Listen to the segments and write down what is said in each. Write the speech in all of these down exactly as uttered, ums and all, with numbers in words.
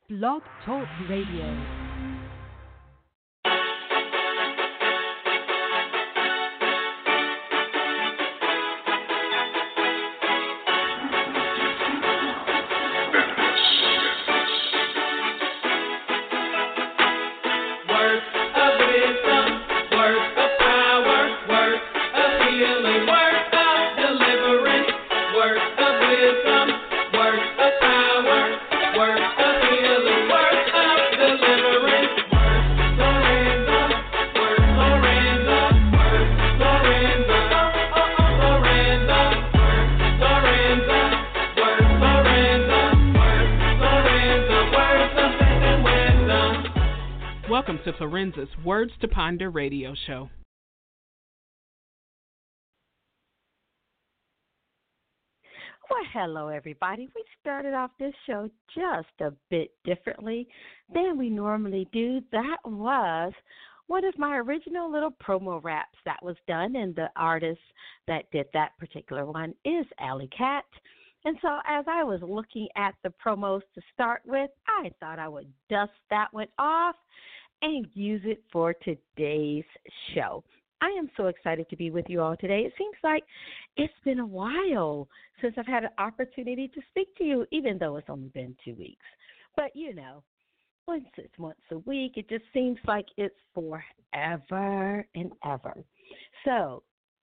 Blog Talk Radio. Welcome to Florenza's Words to Ponder radio show. Well, hello, everybody. We started off this show just a bit differently than we normally do. That was one of my original little promo raps that was done, and the artist that did that particular one is Alley Cat. And so as I was looking at the promos to start with, I thought I would dust that one off and use it for today's show. I am so excited to be with you all today. It seems like it's been a while since I've had an opportunity to speak to you, even though it's only been two weeks. But, you know, once it's once a week, it just seems like it's forever and ever. So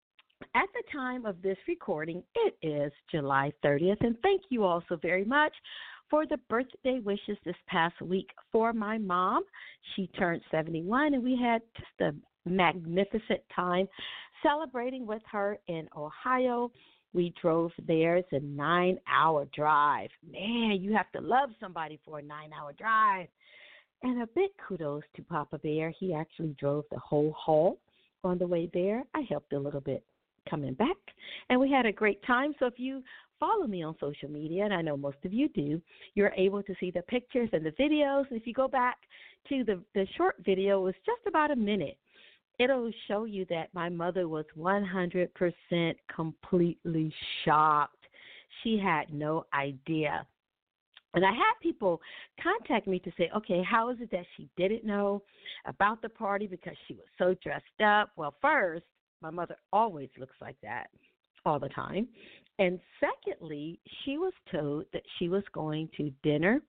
at the time of this recording, it is July thirtieth, and thank you all so very much for the birthday wishes this past week for my mom. She turned seventy-one, and we had just a magnificent time celebrating with her in Ohio. We drove there. It's a nine-hour drive. Man, you have to love somebody for a nine-hour drive. And a big kudos to Papa Bear. He actually drove the whole haul on the way there. I helped a little bit coming back, and we had a great time. So if you follow me on social media, and I know most of you do, you're able to see the pictures and the videos. If you go back to the, the short video, it was just about a minute. It'll show you that my mother was one hundred percent completely shocked. She had no idea. And I had people contact me to say, okay, how is it that she didn't know about the party because she was so dressed up? Well, first, my mother always looks like that all the time. And secondly, she was told that she was going to dinner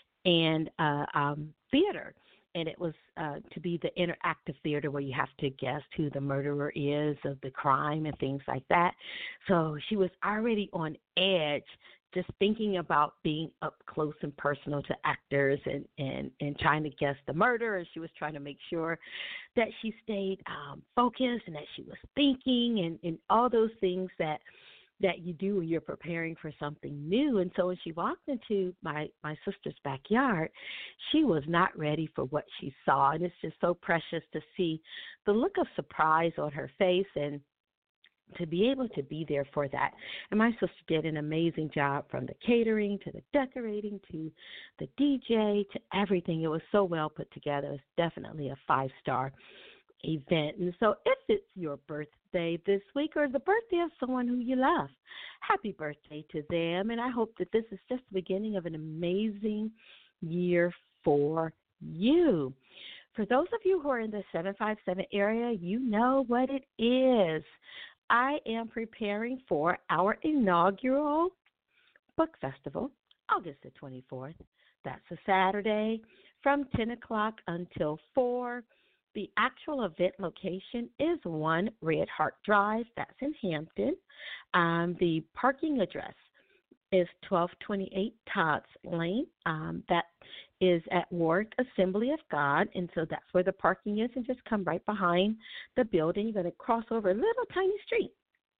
and uh, um, theater. And it was uh, to be the interactive theater where you have to guess who the murderer is of the crime and things like that. So she was already on edge just thinking about being up close and personal to actors and, and, and trying to guess the murder. And she was trying to make sure that she stayed um, focused and that she was thinking and, and all those things that that you do when you're preparing for something new. And so when she walked into my, my sister's backyard, she was not ready for what she saw. And it's just so precious to see the look of surprise on her face and to be able to be there for that. And my sister did an amazing job, from the catering to the decorating to the D J to everything. It was so well put together. It's definitely a five-star event. And so if it's your birthday this week or the birthday of someone who you love, happy birthday to them. And I hope that this is just the beginning of an amazing year for you. For those of you who are in the seven five seven area, you know what it is. I am preparing for our inaugural book festival, August the twenty-fourth. That's a Saturday from ten o'clock until four. The actual event location is one Red Heart Drive. That's in Hampton. Um, the parking address is twelve twenty-eight Todd's Lane. Um, that is at Warwick Assembly of God, and so that's where the parking is. And just come right behind the building. You're going to cross over a little tiny street,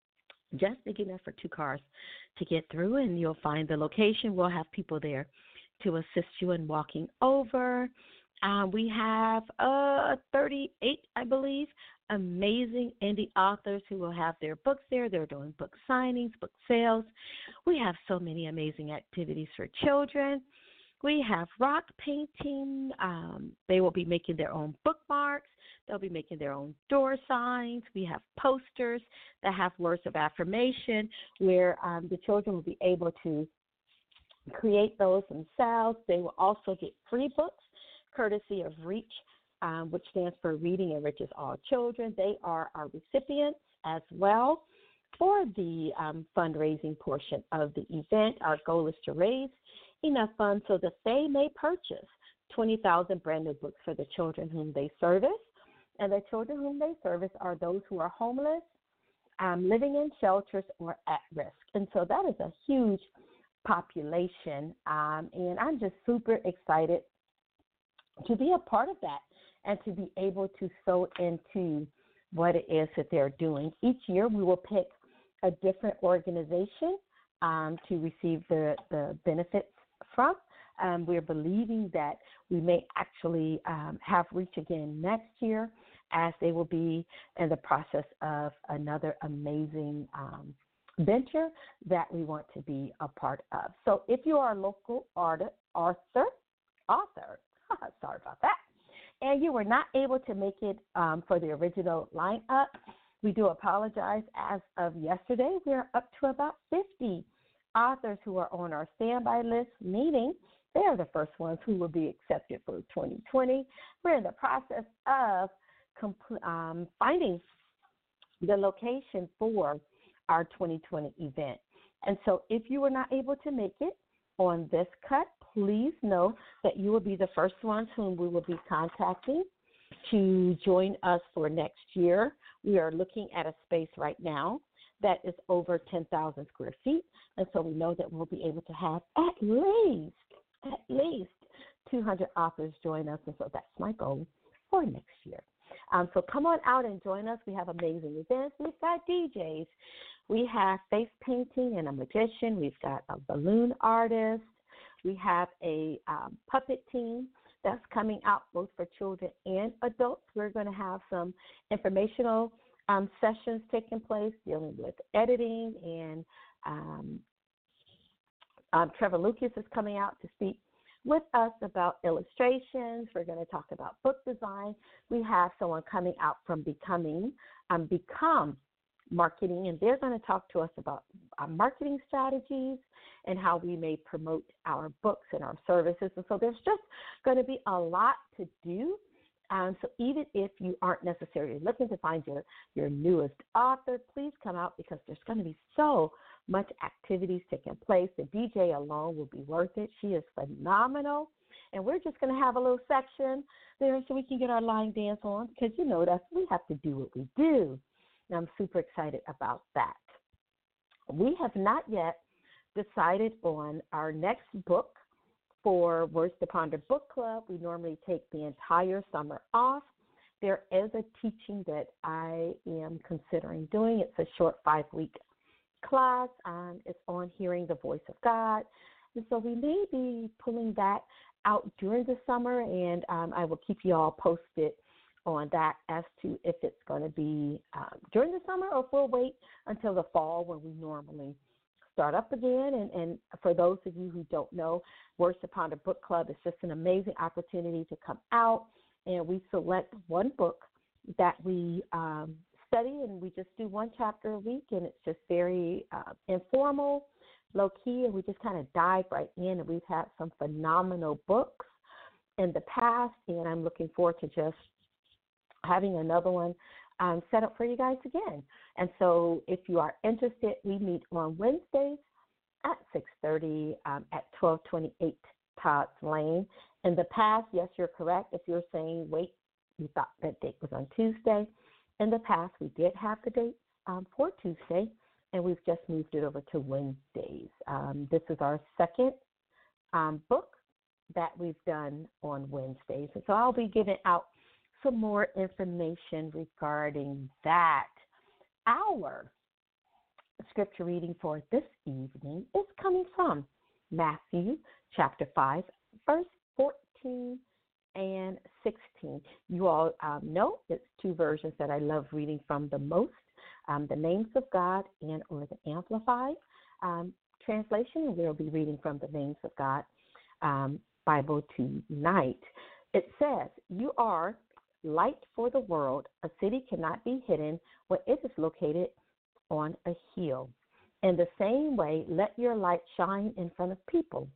just big enough for two cars to get through, and you'll find the location. We'll have people there to assist you in walking over. Um, we have uh, thirty-eight, I believe, amazing indie authors who will have their books there. They're doing book signings, book sales. We have so many amazing activities for children. We have rock painting. Um, they will be making their own bookmarks. They'll be making their own door signs. We have posters that have words of affirmation where um, the children will be able to create those themselves. They will also get free books, courtesy of REACH, um, which stands for Reading Enriches All Children. They are our recipients as well for the um, fundraising portion of the event. Our goal is to raise enough funds so that they may purchase twenty thousand brand new books for the children whom they service. And the children whom they service are those who are homeless, um, living in shelters, or at risk. And so that is a huge population. Um, and I'm just super excited to be a part of that and to be able to sow into what it is that they're doing. Each year we will pick a different organization um, to receive the, the benefits from. Um, we're believing that we may actually um, have REACH again next year, as they will be in the process of another amazing um, venture that we want to be a part of. So if you are a local artist, author, author, sorry about that, and you were not able to make it um, for the original lineup, we do apologize. As of yesterday, we're up to about fifty authors who are on our standby list, meaning they are the first ones who will be accepted for twenty twenty. We're in the process of compl- um, finding the location for our twenty twenty event. And so if you were not able to make it on this cut, please know that you will be the first ones whom we will be contacting to join us for next year. We are looking at a space right now that is over ten thousand square feet, and so we know that we'll be able to have at least, at least two hundred authors join us, and so that's my goal for next year. Um, so come on out and join us. We have amazing events. We've got D Js. We have face painting and a magician. We've got a balloon artist. We have a um, puppet team that's coming out both for children and adults. We're going to have some informational um, sessions taking place dealing with editing, and um, um, Trevor Lucas is coming out to speak with us about illustrations. We're going to talk about book design. We have someone coming out from Becoming, um, Become Marketing, and they're going to talk to us about our marketing strategies and how we may promote our books and our services. And so there's just going to be a lot to do. Um, so even if you aren't necessarily looking to find your, your newest author, please come out, because there's going to be so much activities taking place. The D J alone will be worth it. She is phenomenal. And we're just going to have a little section there so we can get our line dance on, because, you know, that's, we have to do what we do. And I'm super excited about that. We have not yet decided on our next book for Words to Ponder Book Club. We normally take the entire summer off. There is a teaching that I am considering doing. It's a short five-week class. Um, it's on hearing the voice of God. And so we may be pulling that out during the summer, and um, I will keep you all posted on that as to if it's going to be um, during the summer or if we'll wait until the fall when we normally start up again. And, and for those of you who don't know, Words to Ponder Book Club is just an amazing opportunity to come out, and we select one book that we um, study, and we just do one chapter a week, and it's just very uh, informal, low-key, and we just kind of dive right in. And we've had some phenomenal books in the past, and I'm looking forward to just having another one um, set up for you guys again. And so if you are interested, we meet on Wednesdays at six thirty um, at twelve twenty-eight Todd's Lane. In the past, yes, you're correct. If you're saying, wait, you thought that date was on Tuesday. In the past, we did have the date um, for Tuesday, and we've just moved it over to Wednesdays. Um, this is our second um, book that we've done on Wednesdays. And so I'll be giving out some more information regarding that. Our scripture reading for this evening is coming from Matthew chapter five, verse fourteen and sixteen. You all um, know it's two versions that I love reading from the most, um, the Names of God and or the Amplified um, translation. And we'll be reading from the Names of God um, Bible tonight. It says, "You are light for the world. A city cannot be hidden when it is located on a hill. In the same way, let your light shine in front of people,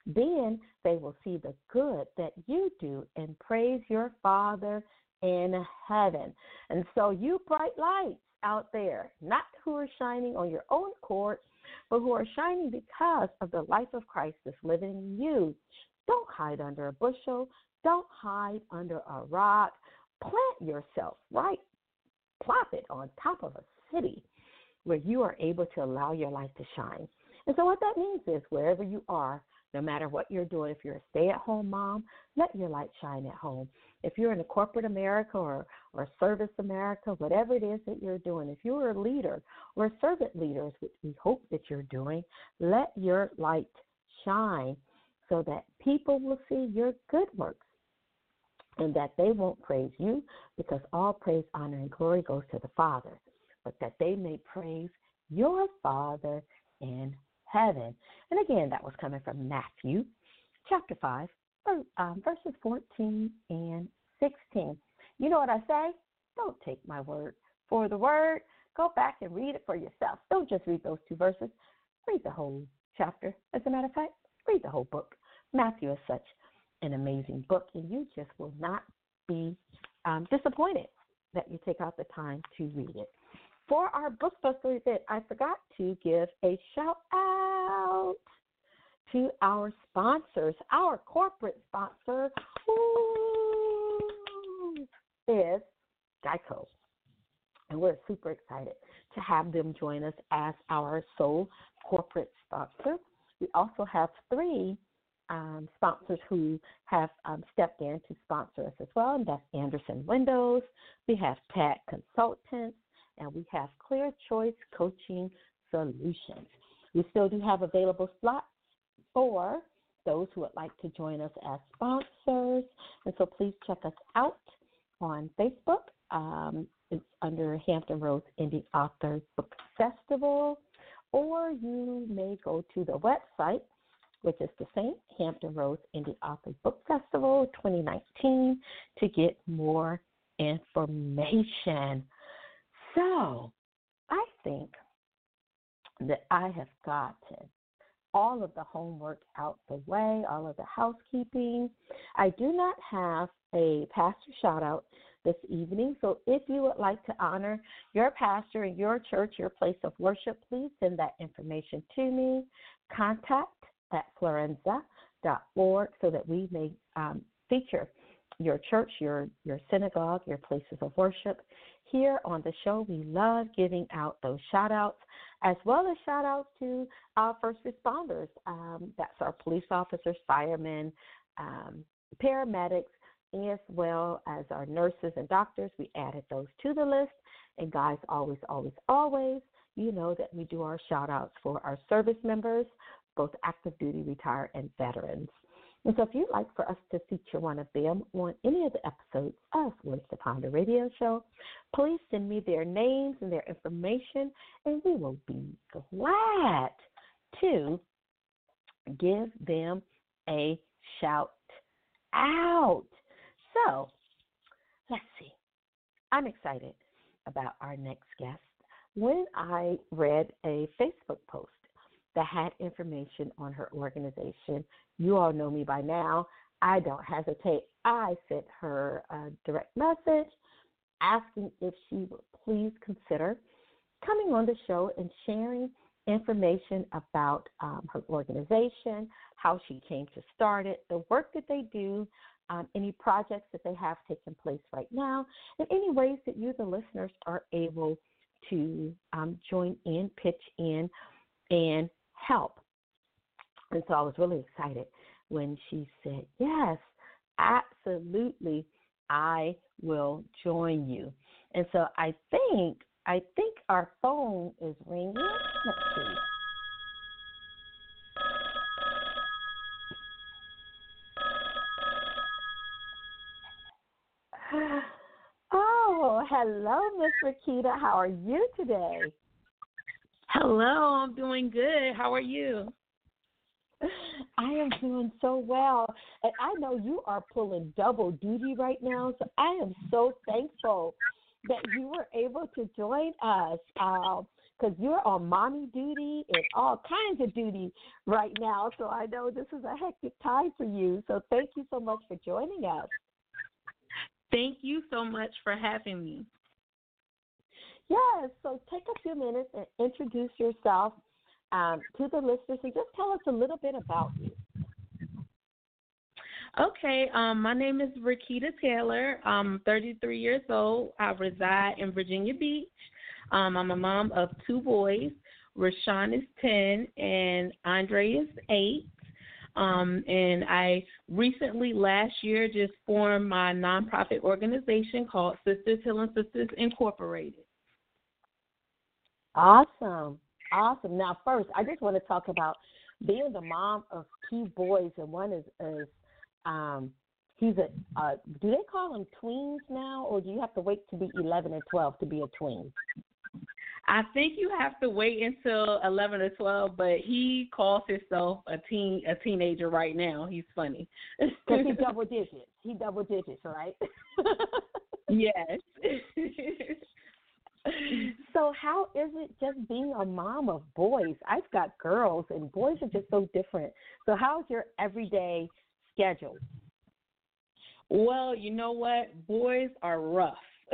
Then they will see the good that you do and praise your Father in heaven. And so you bright lights out there, not who are shining on your own accord, but who are shining because of the life of Christ that's living in you. Don't hide under a bushel. Don't hide under a rock. Plant yourself right, plop it on top of a city where you are able to allow your light to shine. And so what that means is wherever you are, no matter what you're doing, if you're a stay-at-home mom, let your light shine at home. If you're in a corporate America or, or service America, whatever it is that you're doing, if you're a leader or a servant leader, which we hope that you're doing, let your light shine so that people will see your good works and that they won't praise you, because all praise, honor, and glory goes to the Father, but that they may praise your Father in heaven. And again, that was coming from Matthew chapter five, um, verses fourteen and sixteen. You know what I say? Don't take my word for the word. Go back and read it for yourself. Don't just read those two verses. Read the whole chapter. As a matter of fact, read the whole book. Matthew is such an amazing book, and you just will not be um, disappointed that you take out the time to read it. For our book festival event, I forgot to give a shout out to our sponsors. Our corporate sponsor ooh, is Geico, and we're super excited to have them join us as our sole corporate sponsor. We also have three um, sponsors who have um, stepped in to sponsor us as well, and that's Anderson Windows. We have Tag Consultants, and we have Clear Choice Coaching Solutions. We still do have available slots for those who would like to join us as sponsors. And so please check us out on Facebook. Um, it's under Hampton Roads Indie Author Book Festival. Or you may go to the website, which is the same, Hampton Roads Indie Author Book Festival twenty nineteen, to get more information. So I think that I have gotten all of the homework out the way, all of the housekeeping. I do not have a pastor shout out this evening, so if you would like to honor your pastor in your church, your place of worship, please send that information to me. Contact at florenza dot org so that we may um, feature your church, your, your synagogue, your places of worship. Here on the show, we love giving out those shout-outs, as well as shout-outs to our first responders. Um, that's our police officers, firemen, um, paramedics, as well as our nurses and doctors. We added those to the list. And guys, always, always, always, you know that we do our shout-outs for our service members, both active duty, retired, and veterans. And so if you'd like for us to feature one of them on any of the episodes of Words to Ponder Radio Show, please send me their names and their information, and we will be glad to give them a shout out. So let's see. I'm excited about our next guest. When I read a Facebook post that had information on her organization, you all know me by now. I don't hesitate. I sent her a direct message asking if she would please consider coming on the show and sharing information about um, her organization, how she came to start it, the work that they do, um, any projects that they have taking place right now, and any ways that you, the listeners, are able to um, join in, pitch in, and help. And so I was really excited when she said, yes, absolutely, I will join you. And so I think, I think our phone is ringing. Let's see. Oh, hello, Miss Rakita. How are you today? Hello, I'm doing good. How are you? I am doing so well. And I know you are pulling double duty right now, so I am so thankful that you were able to join us. Uh, because you're on mommy duty and all kinds of duty right now. So I know this is a hectic time for you. So thank you so much for joining us. Thank you so much for having me. Yes, so take a few minutes and introduce yourself um, to the listeners and just tell us a little bit about you. Okay, um, my name is Rakita Taylor. I'm thirty-three years old. I reside in Virginia Beach. Um, I'm a mom of two boys. Rashawn is ten and Andre is eight. Um, and I recently, last year, just formed my nonprofit organization called Sisters Healing Sisters Incorporated. Awesome. Awesome. Now, first, I just want to talk about being the mom of two boys, and one is, is um, he's a, uh, do they call them tweens now, or do you have to wait to be eleven and twelve to be a tween? I think you have to wait until eleven or twelve, but he calls himself a teen, a teenager right now. He's funny. Because he double digits. He double digits, right? Yes. So how is it just being a mom of boys? I've got girls, and boys are just so different. So how's your everyday schedule? Well, you know what? Boys are rough.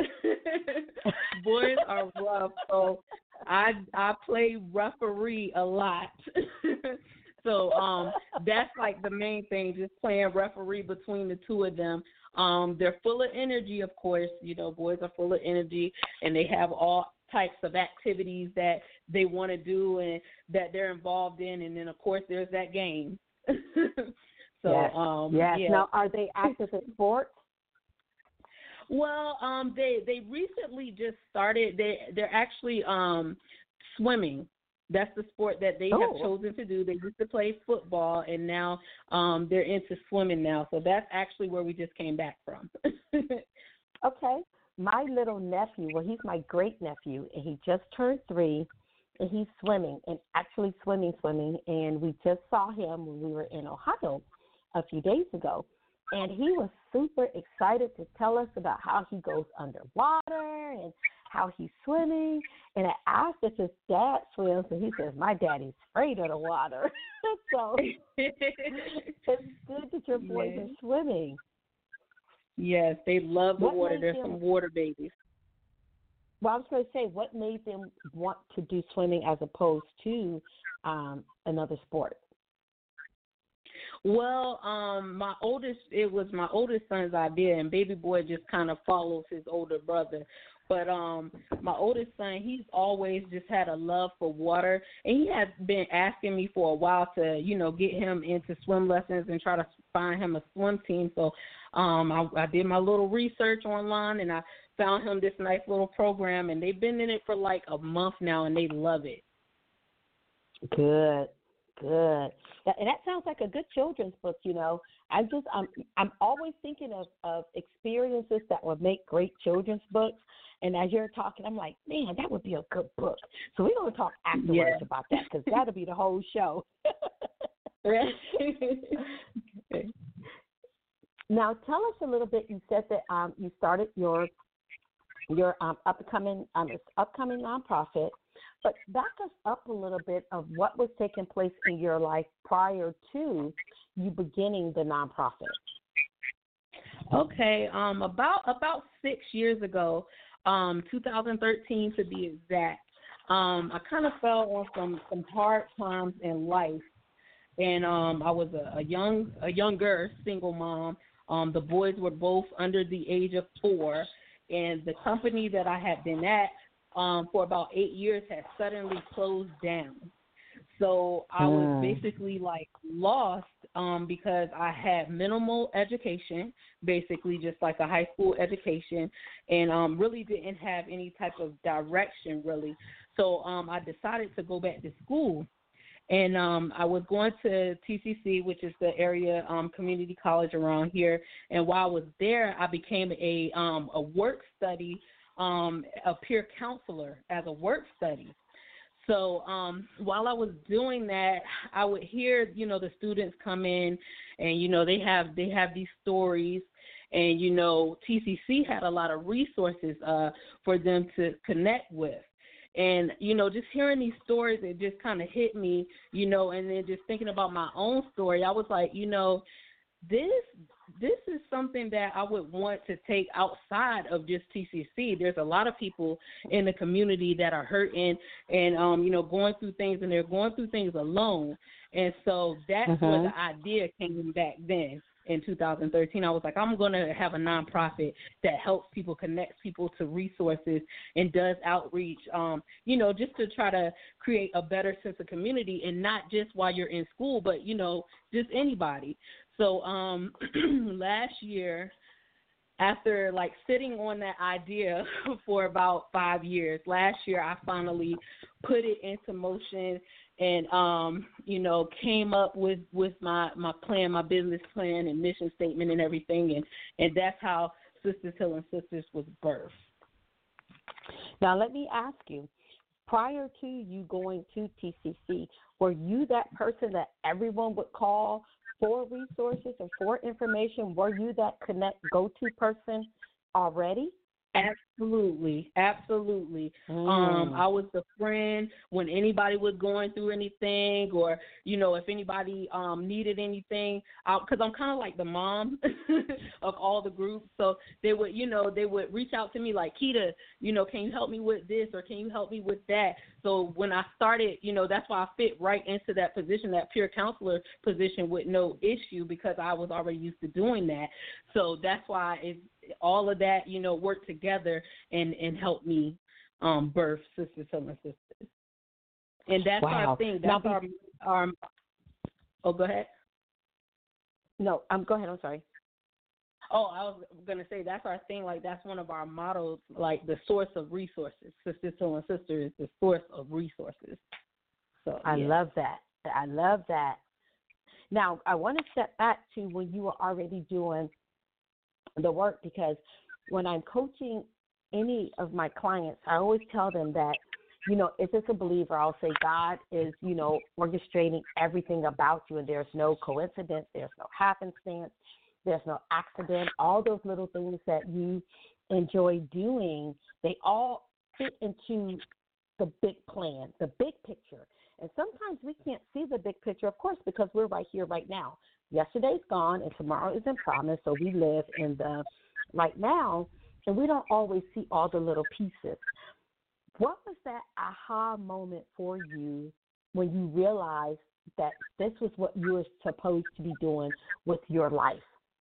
Boys are rough. So I I play referee a lot. So um, that's like the main thing, just playing referee between the two of them. Um, they're full of energy, of course. You know, boys are full of energy, and they have all types of activities that they want to do and that they're involved in. And then, of course, there's that game. So, yes. um, yes. yeah. Now, are they active in sports? Well, um, they they recently just started. They they're actually um, swimming. That's the sport that they oh. have chosen to do. They used to play football, and now um, they're into swimming now. So that's actually where we just came back from. Okay. My little nephew, well, he's my great nephew, and he just turned three, and he's swimming, and actually swimming, swimming. And we just saw him when we were in Ohio a few days ago. And he was super excited to tell us about how he goes underwater and how he's swimming. And I asked if his dad swims, and he says, my daddy's afraid of the water. So it's good that your boys yes. are swimming. Yes, they love the What water. made They're them, some water babies. Well, I was going to say, what made them want to do swimming as opposed to um, another sport? Well, um, my oldest, it was my oldest son's idea, and baby boy just kind of follows his older brother. But um, my oldest son, he's always just had a love for water, and he has been asking me for a while to, you know, get him into swim lessons and try to find him a swim team. So um, I, I did my little research online, and I found him this nice little program, and they've been in it for like a month now, and they love it. Good. Good. And that sounds like a good children's book, you know. I just I'm I'm always thinking of, of experiences that would make great children's books. And as you're talking, I'm like, man, that would be a good book. So we're going to talk afterwards yeah. about that, because that'll be the whole show. Now, tell us a little bit. You said that um, you started your your um, upcoming um, upcoming nonprofit. But back us up a little bit of what was taking place in your life prior to you beginning the nonprofit. Okay, um, about about six years ago, um, two thousand thirteen to be exact, um, I kind of fell on some, some hard times in life, and um, I was a, a young a younger single mom. Um, the boys were both under the age of four, and the company that I had been at Um, for about eight years had suddenly closed down. So I was mm. basically like lost um, because I had minimal education, basically just like a high school education, and um, really didn't have any type of direction really. So um, I decided to go back to school. And um, I was going to T C C, which is the area um, community college around here. And while I was there, I became a um, a work study Um, a peer counselor as a work study. So um, while I was doing that, I would hear, you know, the students come in, and you know they have they have these stories, and you know T C C had a lot of resources uh, for them to connect with. And, you know, just hearing these stories, it just kind of hit me, you know, and then just thinking about my own story, I was like, you know, this this is something that I would want to take outside of just T C C. There's a lot of people in the community that are hurting and, um, you know, going through things, and they're going through things alone. And so that's mm-hmm. where the idea came back then. In two thousand thirteen, I was like, I'm going to have a nonprofit that helps people, connects people to resources, and does outreach, um, you know, just to try to create a better sense of community, and not just while you're in school, but, you know, just anybody. So um, last year, after, like, sitting on that idea for about five years, last year I finally put it into motion and, um, you know, came up with, with my, my plan, my business plan and mission statement and everything. And, and that's how Sisters Healing Sisters was birthed. Now, let me ask you, prior to you going to T C C, were you that person that everyone would call for resources or for information? Were you that connect go-to person already? Absolutely, absolutely. Mm. Um, I was the friend when anybody was going through anything, or, you know, if anybody um, needed anything, because I'm kind of like the mom of all the groups. So they would, you know, they would reach out to me like, Keita, you know, can you help me with this, or can you help me with that? So when I started, you know, that's why I fit right into that position, that peer counselor position, with no issue, because I was already used to doing that. So that's why it's, all of that, you know, worked together and, and helped me um, birth Sisters Healing Sisters. And that's wow. our thing. That's now, our, our – oh, go ahead. No, um, go ahead. I'm sorry. Oh, I was going to say that's our thing. Like, that's one of our mottos, like the source of resources. Sisters Healing Sisters is the source of resources. So I yeah. love that. I love that. Now, I want to step back to when you were already doing the work, because when I'm coaching any of my clients, I always tell them that, you know, if it's a believer, I'll say God is, you know, orchestrating everything about you, and there's no coincidence, there's no happenstance, there's no accident. All those little things that you enjoy doing, they all fit into the big plan, the big picture. And sometimes we can't see the big picture, of course, because we're right here, right now. Yesterday's gone and tomorrow isn't promised, so we live in the right now, and we don't always see all the little pieces. What was that aha moment for you when you realized that this was what you were supposed to be doing with your life?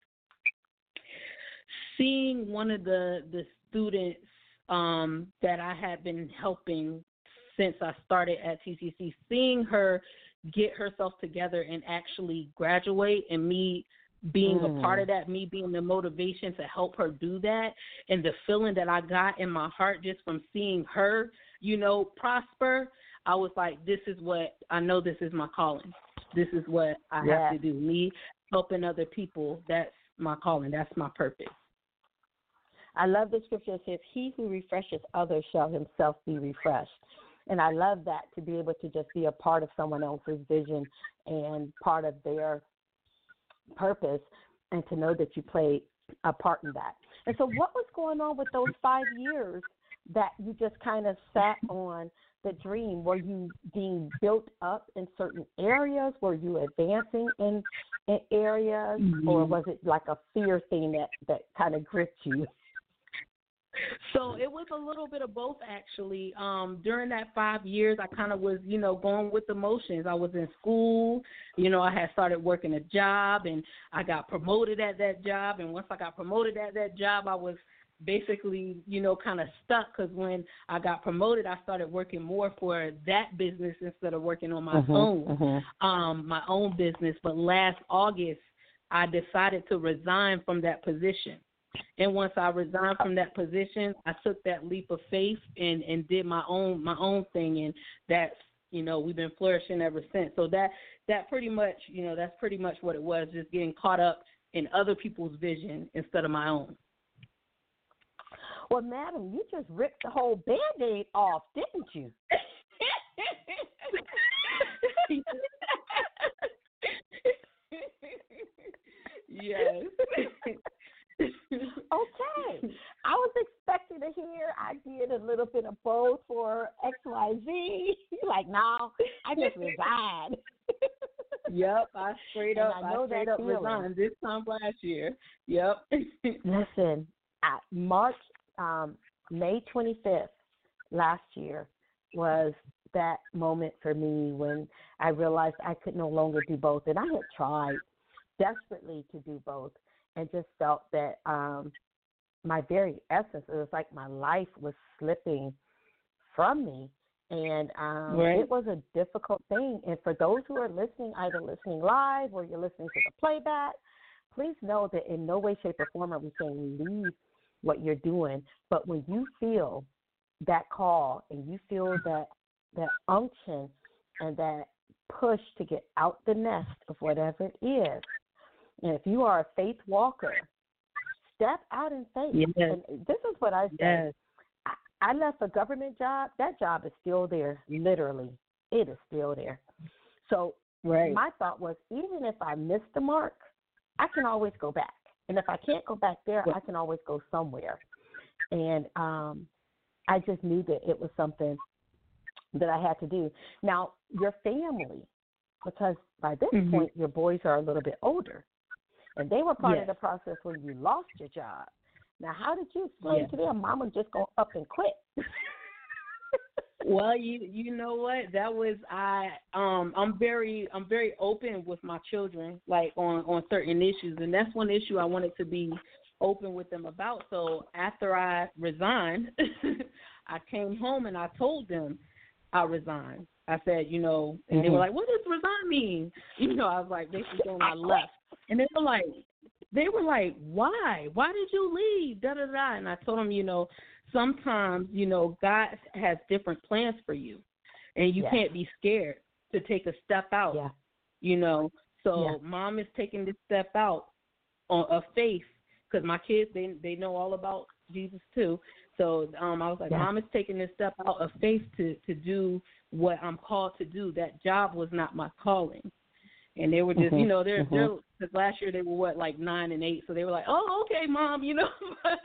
Seeing one of the, the students um, that I had been helping since I started at T C C, seeing her get herself together and actually graduate, and me being mm. a part of that, me being the motivation to help her do that, and the feeling that I got in my heart just from seeing her, you know, prosper, I was like, this is what, I know this is my calling. This is what I yeah. have to do. Me helping other people, that's my calling. That's my purpose. I love the scripture that says, he who refreshes others shall himself be refreshed. And I love that, to be able to just be a part of someone else's vision and part of their purpose, and to know that you played a part in that. And so what was going on with those five years that you just kind of sat on the dream? Were you being built up in certain areas? Were you advancing in, in areas? Mm-hmm. Or was it like a fear thing that, that kind of gripped you? So it was a little bit of both, actually. Um, during that five years, I kind of was, you know, going with the motions. I was in school. You know, I had started working a job, and I got promoted at that job. And once I got promoted at that job, I was basically, you know, kind of stuck, because when I got promoted, I started working more for that business instead of working on my mm-hmm, own, mm-hmm. um, my own business. But last August, I decided to resign from that position. And once I resigned from that position, I took that leap of faith and, and did my own my own thing, and that's, you know, we've been flourishing ever since. So that that pretty much, you know, that's pretty much what it was, just getting caught up in other people's vision instead of my own. Well, madam, you just ripped the whole Band-Aid off, didn't you? Yes. Okay. I was expecting to hear, I did a little bit of both for X Y Z. Like, no, I just resigned. Yep, I straight up, I, know I straight that up feeling. resigned this time last year. Yep. Listen, at March, um, May twenty-fifth last year was that moment for me when I realized I could no longer do both. And I had tried desperately to do both and just felt that um, my very essence, it was like my life was slipping from me. And um, right. it was a difficult thing. And for those who are listening, either listening live or you're listening to the playback, please know that in no way, shape, or form are we saying leave what you're doing. But when you feel that call and you feel that that unction and that push to get out the nest of whatever it is, and if you are a faith walker, step out in faith. Yes. And this is what I say. Yes. I left a government job. That job is still there, literally. It is still there. So right. my thought was, even if I miss the mark, I can always go back. And if I can't go back there, I can always go somewhere. And um, I just knew that it was something that I had to do. Now, your family, because by this mm-hmm. point, your boys are a little bit older, and they were part yes. of the process when you lost your job. Now, how did you explain yes. to them, Mama just go up and quit? Well, you you know what? That was I. Um, I'm very I'm very open with my children, like on on certain issues, and that's one issue I wanted to be open with them about. So after I resigned, I came home and I told them I resigned. I said, you know, and mm-hmm. they were like, "What does resign mean?" You know, I was like, basically saying I left, and they were like. They were like, why? Why did you leave? Da, da, da. And I told them, you know, sometimes, you know, God has different plans for you. And you yes. can't be scared to take a step out, yeah. you know. So yeah. Mom is taking this step out on, of faith because my kids, they they know all about Jesus too. So um, I was like, yeah. Mom is taking this step out of faith to, to do what I'm called to do. That job was not my calling. And they were just, mm-hmm. you know, they're, mm-hmm. they're, because last year they were, what, like nine and eight. So they were like, oh, okay, Mom, you know.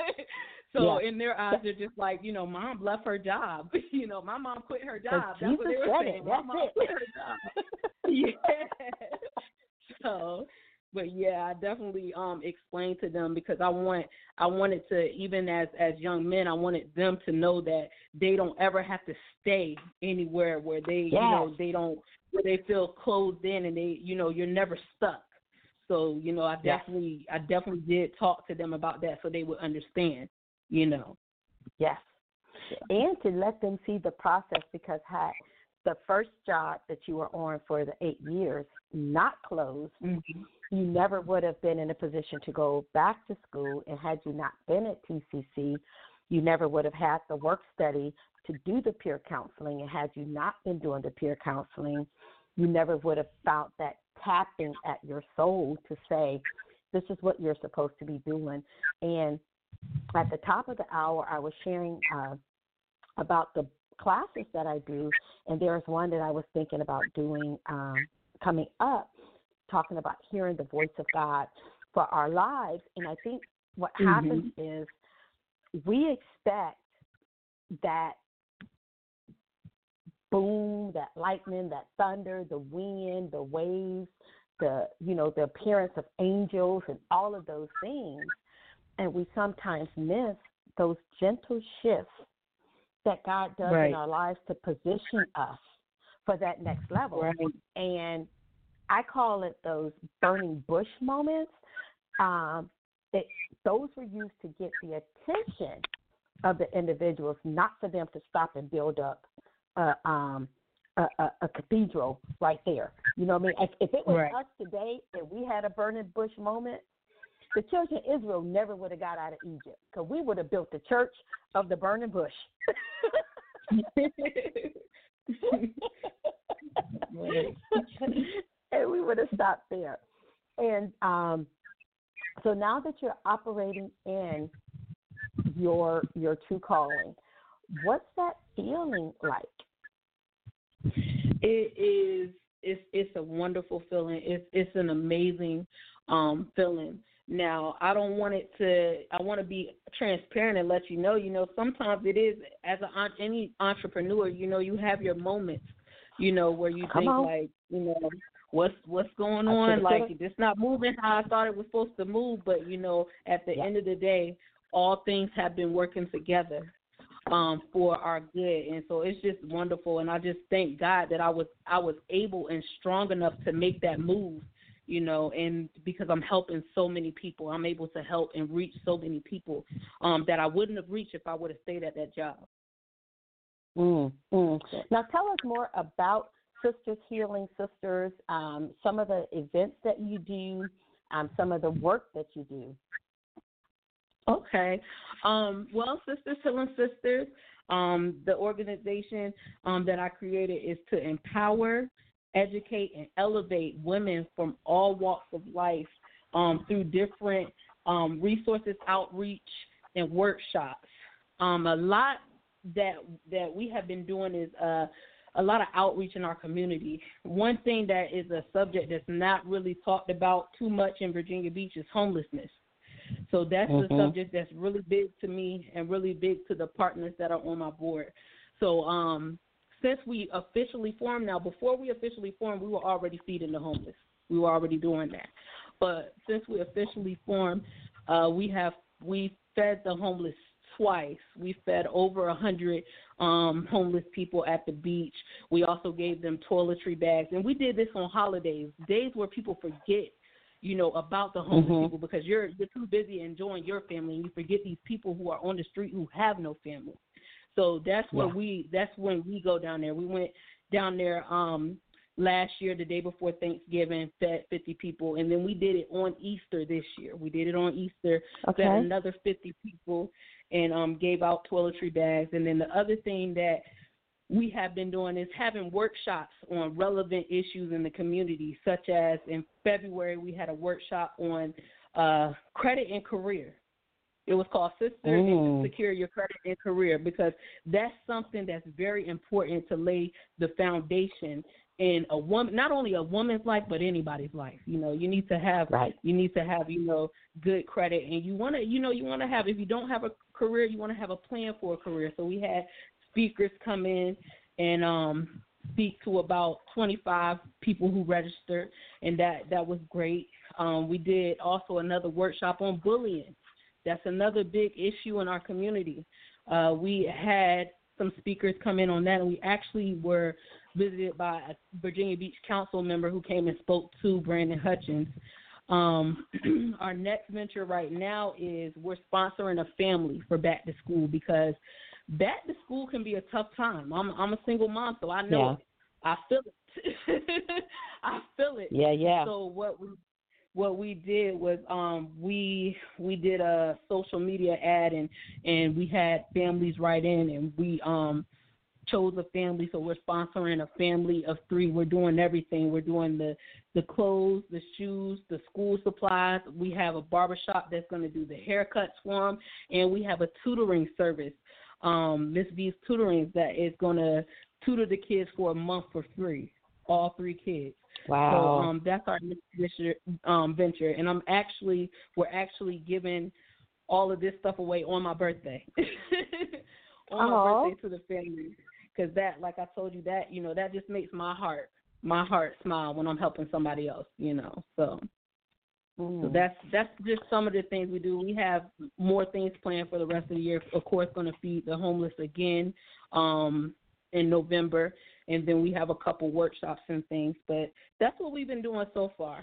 so yeah. in their eyes, they're just like, you know, Mom left her job. you know, my mom quit her job. Jesus That's what they were said saying. It. My That's mom it. quit her job. yeah. So, but yeah, I definitely um explained to them because I want, I wanted to, even as, as young men, I wanted them to know that they don't ever have to stay anywhere where they, yes. you know, they don't, where they feel closed in and they, you know, you're never stuck. So, you know, I yes. definitely, I definitely did talk to them about that so they would understand, you know. Yes. Yeah. And to let them see the process because had the first job that you were on for the eight years not closed, mm-hmm. you never would have been in a position to go back to school. And had you not been at T C C, you never would have had the work study to do the peer counseling. And had you not been doing the peer counseling, you never would have found that tapping at your soul to say, this is what you're supposed to be doing. And at the top of the hour, I was sharing uh, about the classes that I do. And there's one that I was thinking about doing um, coming up, talking about hearing the voice of God for our lives. And I think what mm-hmm. happens is we expect that boom, that lightning, that thunder, the wind, the waves, the, you know, the appearance of angels and all of those things. And we sometimes miss those gentle shifts that God does right. in our lives to position us for that next level. Right. And I call it those burning bush moments. Um, it, those were used to get the attention of the individuals, not for them to stop and build up a, um, a, a, a cathedral right there. You know what I mean? If, if it was right. us today and we had a burning bush moment, the children of Israel never would have got out of Egypt because we would have built the church of the burning bush. And we would have stopped there. And um, so now that you're operating in your your true calling, what's that feeling like? It is. It's it's a wonderful feeling. It's it's an amazing um, feeling Now, I don't want it to, I want to be transparent and let you know, you know, sometimes it is, as a, any entrepreneur, you know, you have your moments, you know, where you Come think on. like, you know, what's what's going I on? should've, Like, should've. it's not moving how I thought it was supposed to move. But, you know, at the Yeah. end of the day, all things have been working together um, for our good. And so it's just wonderful. And I just thank God that I was I was able and strong enough to make that move, you know, and because I'm helping so many people. I'm able to help and reach so many people um, that I wouldn't have reached if I would have stayed at that job. Mm, mm. Now, tell us more about Sisters Healing Sisters, um, some of the events that you do, um, some of the work that you do. Okay. Um, well, Sisters Healing Sisters, um, the organization um, that I created is to empower, educate, and elevate women from all walks of life um, through different um, resources, outreach, and workshops. Um, a lot that that we have been doing is uh, a lot of outreach in our community. One thing that is a subject that's not really talked about too much in Virginia Beach is homelessness. So that's mm-hmm. a subject that's really big to me and really big to the partners that are on my board. So um, since we officially formed, now before we officially formed, we were already feeding the homeless. We were already doing that. But since we officially formed, uh, we have we fed the homeless twice. We fed over a hundred um, homeless people at the beach. We also gave them toiletry bags, and we did this on holidays, days where people forget, you know, about the homeless mm-hmm. people because you're you're too busy enjoying your family, and you forget these people who are on the street who have no family. So that's where yeah. we that's when we go down there. We went down there um, last year, the day before Thanksgiving, fed fifty people, and then we did it on Easter this year. We did it on Easter, okay. fed another fifty people, and um, gave out toiletry bags. And then the other thing that we have been doing is having workshops on relevant issues in the community, such as in February we had a workshop on uh, credit and career. It was called Sister mm. and Secure Your Credit and Career, because that's something that's very important to lay the foundation in a woman, not only a woman's life, but anybody's life. You know, you need to have, right. you need to have, you know, good credit, and you want to, you know, you want to have, if you don't have a career, you want to have a plan for a career. So we had speakers come in and um, speak to about twenty-five people who registered, and that, that was great. Um, we did also another workshop on bullying. That's another big issue in our community. Uh, we had some speakers come in on that, and we actually were visited by a Virginia Beach council member who came and spoke to Brandon Hutchins. Um, our next venture right now is we're sponsoring a family for back to school, because back to school can be a tough time. I'm, I'm a single mom, so I know yeah. it. I feel it. I feel it. Yeah, yeah. So what we what we did was um, we we did a social media ad, and, and we had families write in, and we um, chose a family. So we're sponsoring a family of three. We're doing everything. We're doing the, the clothes, the shoes, the school supplies. We have a barbershop that's going to do the haircuts for them, and we have a tutoring service, um, Miss B's Tutoring, that is going to tutor the kids for a month for free, all three kids. Wow. So um, that's our next venture, um, venture, and I'm actually we're actually giving all of this stuff away on my birthday, on Aww. my birthday to the family, because that, like I told you, that you know that just makes my heart my heart smile when I'm helping somebody else, you know. So, mm. so that's that's just some of the things we do. We have more things planned for the rest of the year. Of course, going to feed the homeless again um, in November. And then we have a couple workshops and things, but that's what we've been doing so far.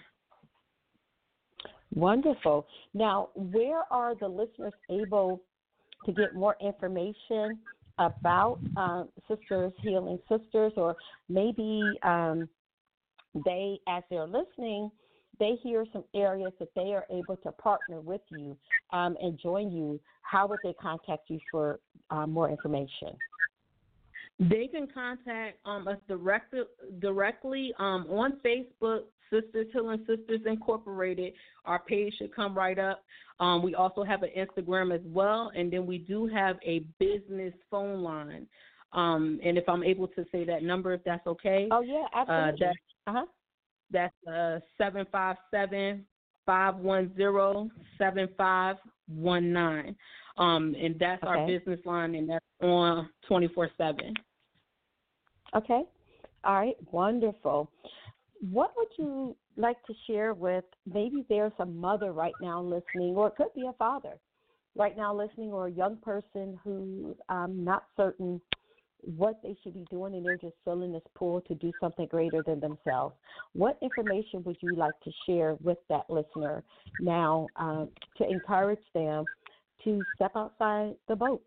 Wonderful. Now, where are the listeners able to get more information about um, Sisters Healing Sisters, or maybe um, they, as they're listening, they hear some areas that they are able to partner with you um, and join you? How would they contact you for uh, more information? They can contact um, us direct, directly um, on Facebook, Sisters Healing Sisters Incorporated. Our page should come right up. Um, we also have an Instagram as well, and then we do have a business phone line. Um, and if I'm able to say that number, if that's okay. Oh, yeah, absolutely. Uh, that, uh-huh. That's uh, seven five seven, five one zero, seven five one nine. Um, and that's okay. our business line, and that's on twenty-four seven. Okay. All right. Wonderful. What would you like to share with, maybe there's a mother right now listening, or it could be a father right now listening, or a young person who's um, not certain what they should be doing, and they're just feeling this pull to do something greater than themselves. What information would you like to share with that listener now um, to encourage them to step outside the boat?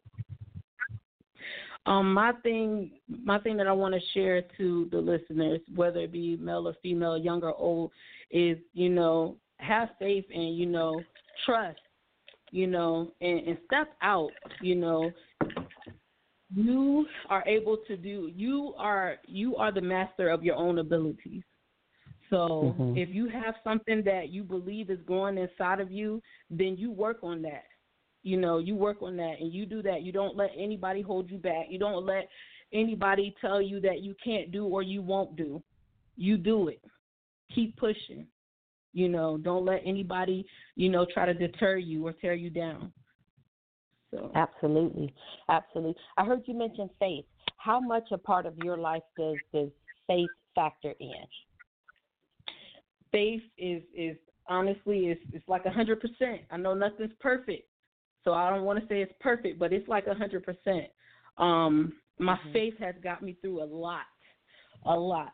Um, my thing, my thing that I want to share to the listeners, whether it be male or female, young or old, is, you know, have faith and, you know, trust, you know, and, and step out. You know, you are able to do. You are you are the master of your own abilities. So Mm-hmm. if you have something that you believe is growing inside of you, then you work on that. You know, you work on that and you do that. You don't let anybody hold you back. You don't let anybody tell you that you can't do or you won't do. You do it. Keep pushing. You know, don't let anybody, you know, try to deter you or tear you down. So Absolutely. Absolutely. I heard you mention faith. How much a part of your life does, does faith factor in? Faith is, is honestly, it's, it's like one hundred percent. I know nothing's perfect. So I don't want to say it's perfect, but it's like one hundred percent. Um, my mm-hmm. faith has got me through a lot, a lot,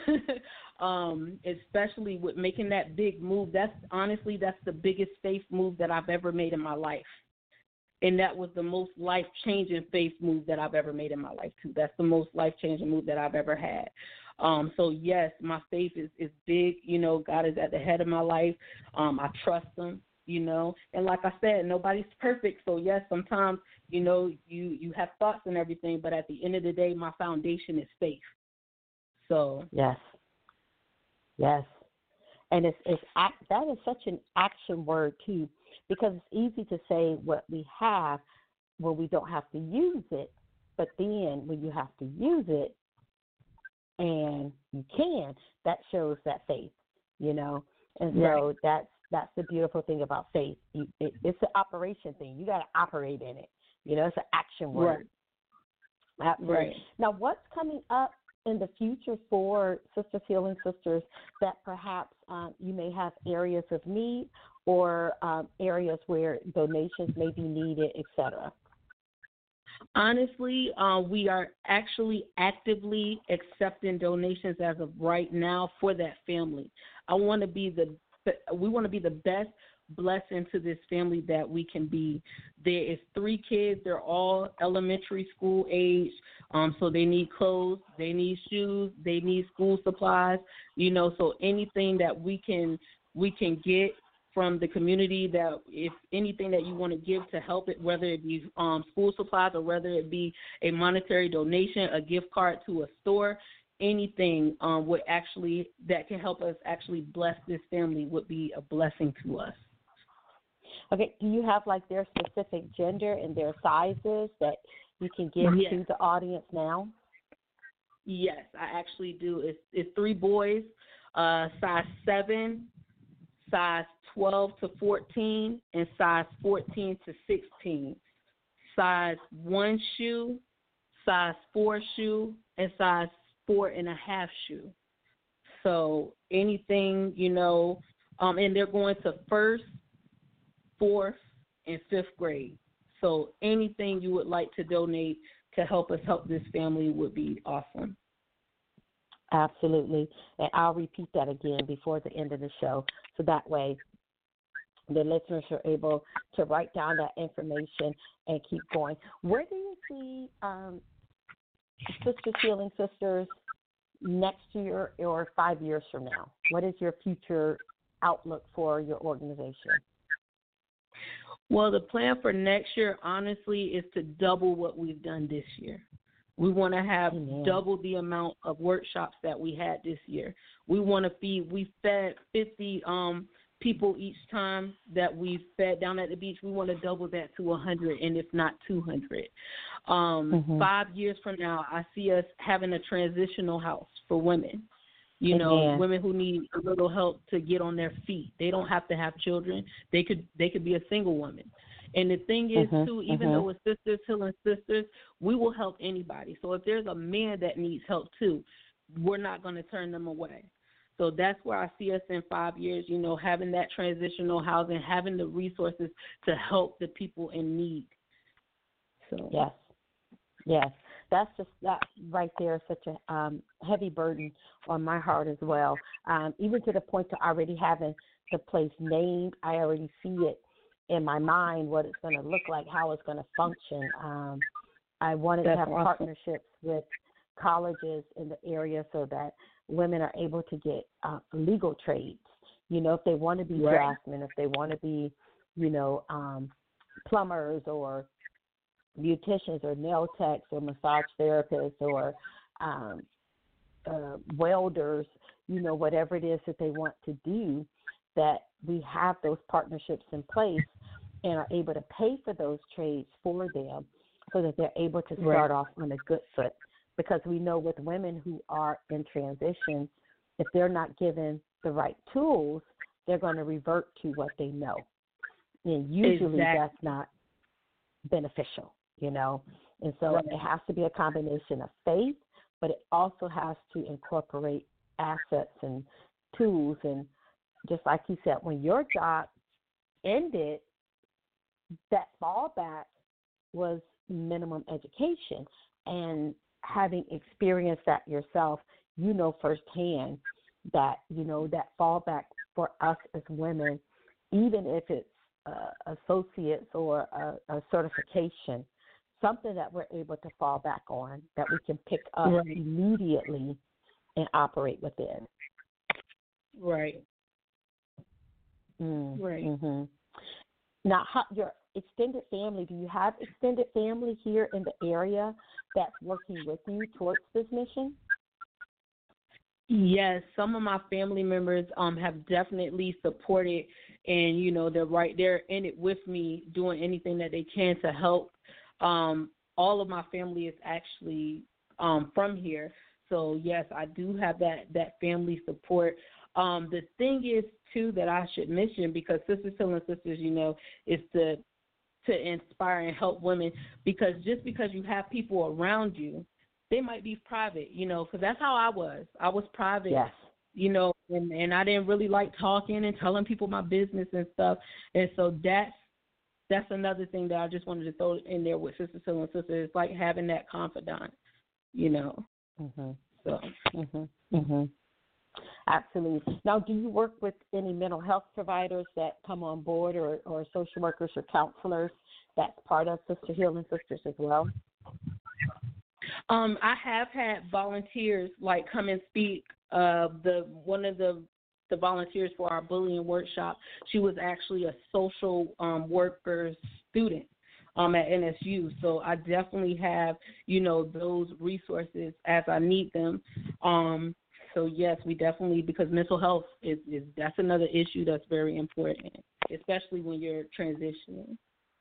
um, especially with making that big move. That's honestly, that's the biggest faith move that I've ever made in my life. And that was the most life-changing faith move that I've ever made in my life, too. That's the most life-changing move that I've ever had. Um, so, yes, my faith is, is big. You know, God is at the head of my life. Um, I trust him. You know, and like I said, nobody's perfect. So, yes, sometimes, you know, you, you have thoughts and everything, but at the end of the day, my foundation is faith. So, yes, yes. And it's, it's that is such an action word, too, because it's easy to say what we have when we don't have to use it. But then when you have to use it and you can, that shows that faith, you know. And right. so that's, That's the beautiful thing about faith. You, it, it's an operation thing. You got to operate in it. You know, it's an action word. Right. Absolutely. Right. Now, what's coming up in the future for Sisters Healing Sisters that perhaps um, you may have areas of need or um, areas where donations may be needed, et cetera? Honestly, uh, we are actually actively accepting donations as of right now for that family. I want to be the We want to be the best blessing to this family that we can be. There is three kids. They're all elementary school age, um, so they need clothes, they need shoes, they need school supplies. You know, so anything that we can we can get from the community, that if anything that you want to give to help it, whether it be um, school supplies or whether it be a monetary donation, a gift card to a store, anything um, would actually that can help us actually bless this family would be a blessing to us. Okay. Do you have like their specific gender and their sizes that you can give yes. to the audience now? Yes, I actually do. It's, it's three boys, uh, size seven, size twelve to fourteen, and size fourteen to sixteen. Size one shoe, size four shoe, and size four and a half shoe. So anything, you know, um, and they're going to first, fourth, and fifth grade. So anything you would like to donate to help us help this family would be awesome. Absolutely. And I'll repeat that again before the end of the show. So that way the listeners are able to write down that information and keep going. Where do you see um, Sisters Healing Sisters next year or five years from now? What is your future outlook for your organization? Well, the plan for next year, honestly, is to double what we've done this year. We want to have Amen. double the amount of workshops that we had this year. We want to feed, we fed fifty um, people each time that we fed down at the beach. We want to double that to one hundred, and if not two hundred. Um, mm-hmm. Five years from now, I see us having a transitional house for women. You know, Amen. women who need a little help to get on their feet. They don't have to have children. They could they could be a single woman. And the thing is, Mhm, too, even mhm. though it's Sisters Healing Sisters, we will help anybody. So if there's a man that needs help, too, we're not going to turn them away. So that's where I see us in five years, you know, having that transitional housing, having the resources to help the people in need. So Yes, yes. That's just that right there is such a um, heavy burden on my heart as well. Um, even to the point to already having the place named, I already see it in my mind, what it's going to look like, how it's going to function. Um, I wanted That's to have awesome. partnerships with colleges in the area so that women are able to get uh, legal trades. You know, if they want to be Right. draftsmen, if they want to be, you know, um, plumbers or beauticians or nail techs or massage therapists or um, uh, welders, you know, whatever it is that they want to do, that we have those partnerships in place and are able to pay for those trades for them so that they're able to start Right. off on a good foot. Because we know with women who are in transition, if they're not given the right tools, they're going to revert to what they know. And usually Exactly. that's not beneficial, you know. And so Right. it has to be a combination of faith, but it also has to incorporate assets and tools. And just like you said, when your job ended, that fallback was minimum education. And having experienced that yourself, you know firsthand that, you know, that fallback for us as women, even if it's uh, associates or a, a certification, something that we're able to fall back on, that we can pick up Right. immediately and operate within. Right. Mm, Right. Mm-hmm. Now, how, your extended family, do you have extended family here in the area that's working with you towards this mission? Yes, some of my family members um have definitely supported, and you know they're right there in it with me, doing anything that they can to help. Um, all of my family is actually um from here, so yes, I do have that that family support. Um, the thing is too that I should mention, because Sisters Healing Sisters, you know, is to to inspire and help women, because just because you have people around you, they might be private, you know, because that's how I was. I was private, Yes. you know, and, and I didn't really like talking and telling people my business and stuff. And so that's that's another thing that I just wanted to throw in there with Sisters Healing Sisters. It's like having that confidant, you know. Mhm. So. Mhm. Mhm. Absolutely. Now, do you work with any mental health providers that come on board, or, or social workers or counselors that's part of Sister Healing Sisters as well? Um, I have had volunteers like come and speak. Uh, the one of the the volunteers for our bullying workshop, she was actually a social um, worker student um, at N S U. So I definitely have, you know, those resources as I need them. Um, so yes, we definitely, because mental health is, is that's another issue that's very important, especially when you're transitioning.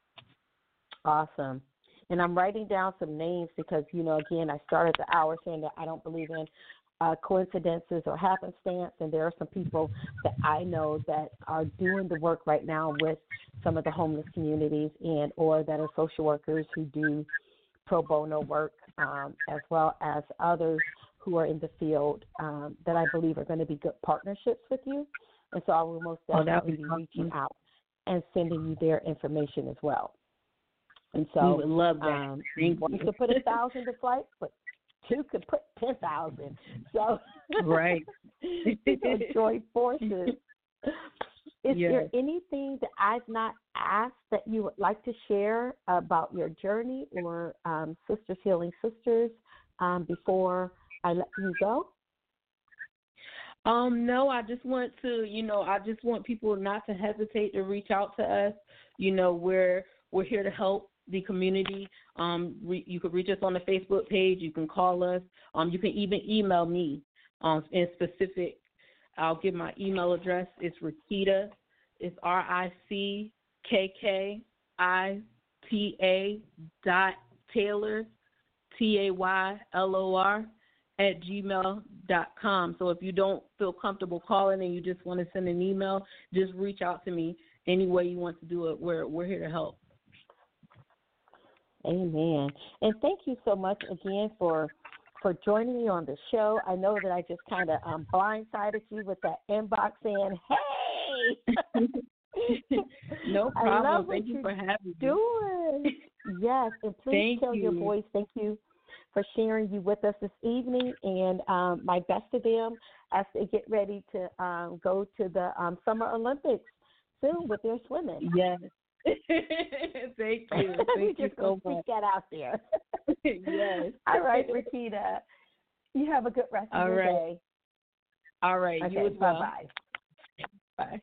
Awesome. And I'm writing down some names because, you know, again, I started the hour saying that I don't believe in uh, coincidences or happenstance, and there are some people that I know that are doing the work right now with some of the homeless communities, and or that are social workers who do pro bono work, um, as well as others who are in the field um, that I believe are going to be good partnerships with you. And so I will most Oh, that definitely would be be reaching awesome. out and sending you their information as well. And We so would love that. um, Thank one you. could put a thousand to flight, but two could put ten thousand. So Right. so join forces. Is Yes. there anything that I've not asked that you would like to share about your journey or um, Sisters Healing Sisters um, before I let you go? Um, no, I just want to, you know, I just want people not to hesitate to reach out to us. You know, we're we're here to help the community. Um, re, you can reach us on the Facebook page. You can call us. Um, you can even email me. Um, in specific, I'll give my email address. It's Rickita. It's R I C K K I T A dot Taylor, T A Y L O R, at gmail dot com. So if you don't feel comfortable calling and you just want to send an email, just reach out to me any way you want to do it. We're, we're here to help. Amen. And thank you so much again for for joining me on the show. I know that I just kind of um, blindsided you with that inbox saying, hey. No problem. Thank you for having me. Doing. Yes, and please Thank tell you. your boys thank you for sharing you with us this evening, and um, my best to them as they get ready to um, go to the um, Summer Olympics soon with their swimming. Yes. Thank you. Thank you so much. Speak that out there. Yes. All right, Rakita. You have a good rest of All your right. day. All right. Okay, You as well. Bye-bye. Bye.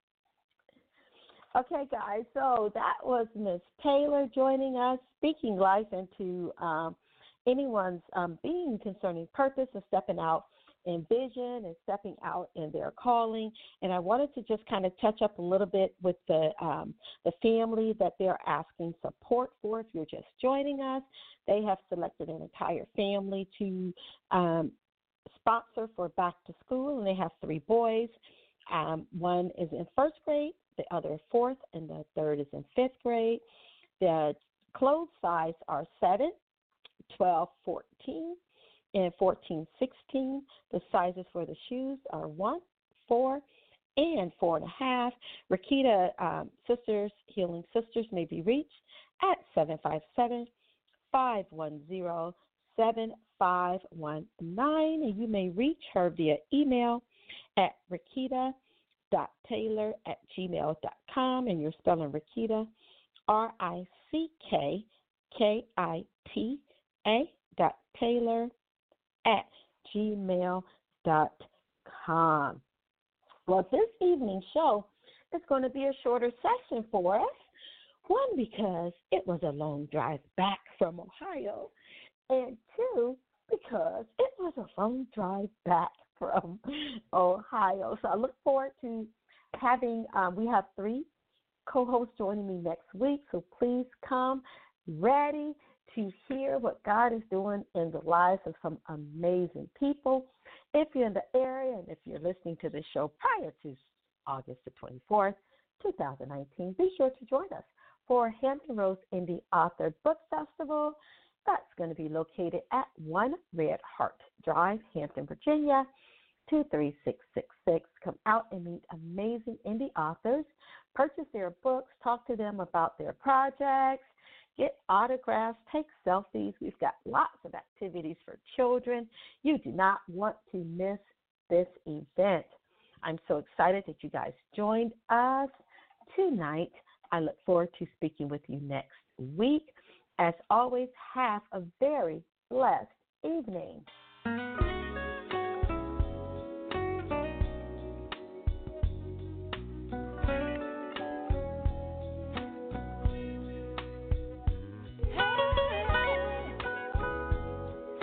Okay, guys, so that was Miz Taylor joining us, speaking life into um, anyone's um, being concerning purpose and stepping out in vision and stepping out in their calling. And I wanted to just kind of touch up a little bit with the um, the family that they're asking support for. If you're just joining us, they have selected an entire family to um, sponsor for back to school, and they have three boys. Um, one is in first grade, the other fourth, and the third is in fifth grade. The clothes size are seven, twelve, fourteen, and fourteen, sixteen. The sizes for the shoes are one, four, and four and a half. Rakita um, Sisters, Healing Sisters may be reached at seven five seven, five one zero, seven five one nine, and you may reach her via email at Rakita dot Taylor at gmail dot com, and you're spelling Rakita, R I C K K I T A dot Taylor at gmail dot com. Well, this evening's show is going to be a shorter session for us. One, because it was a long drive back from Ohio, and two, because it was a long drive back from Ohio. So I look forward to having, um, we have three co-hosts joining me next week, so please come ready to hear what God is doing in the lives of some amazing people. If you're in the area and if you're listening to this show prior to August the twenty-fourth, twenty nineteen, be sure to join us for Hampton Roads Indie Author Book Festival. That's going to be located at one Red Heart Drive, Hampton, Virginia, two three six six six. Come out and meet amazing indie authors, purchase their books, talk to them about their projects, get autographs, take selfies. We've got lots of activities for children. You do not want to miss this event. I'm so excited that you guys joined us tonight. I look forward to speaking with you next week. As always, have a very blessed evening.